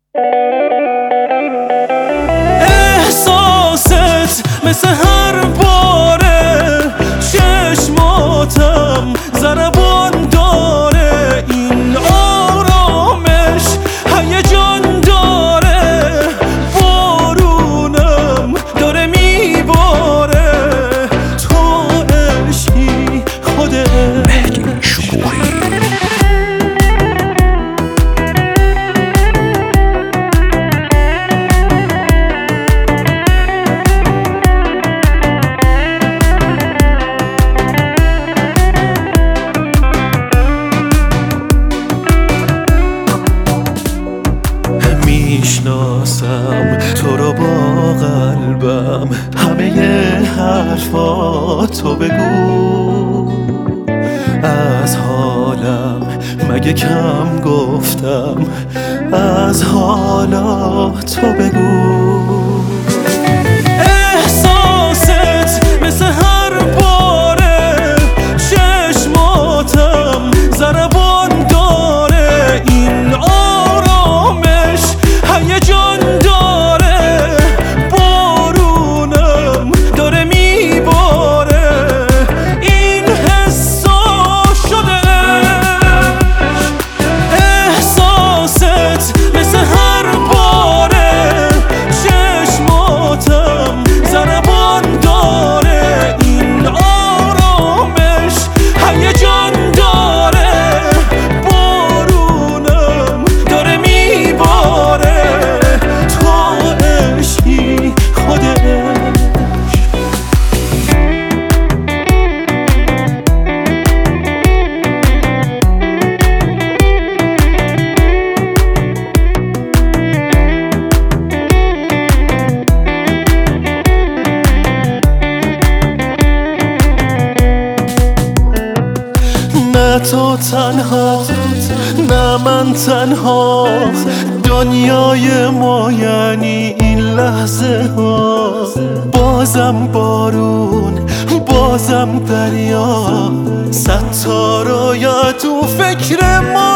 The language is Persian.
احساست مثل هر باره چشماتم ضربان داره، این آرامش هیجان داره، بارونم داره میباره، تو عشقی خودت مهدی شکوهی. میشناسم تو رو با قلبم، همه حرفاتو بگو، از حالم مگه کم گفتم، از حالاتو بگو. احساست مثل هر باره چشماتم ضربان داره، این آرامش هیجان داره، بارونم داره میباره، این حسا شده احساست مثل هر باره چشماتم ضربان داره، این آرامش هیجان داره، بارونم داره میباره، تو عشقی خودش. نه تو تنها نه من تنها، دنیای ما یعنی این لحظه ها، بازم بارون بازم دریا، صد تا رویا تو فکر ما.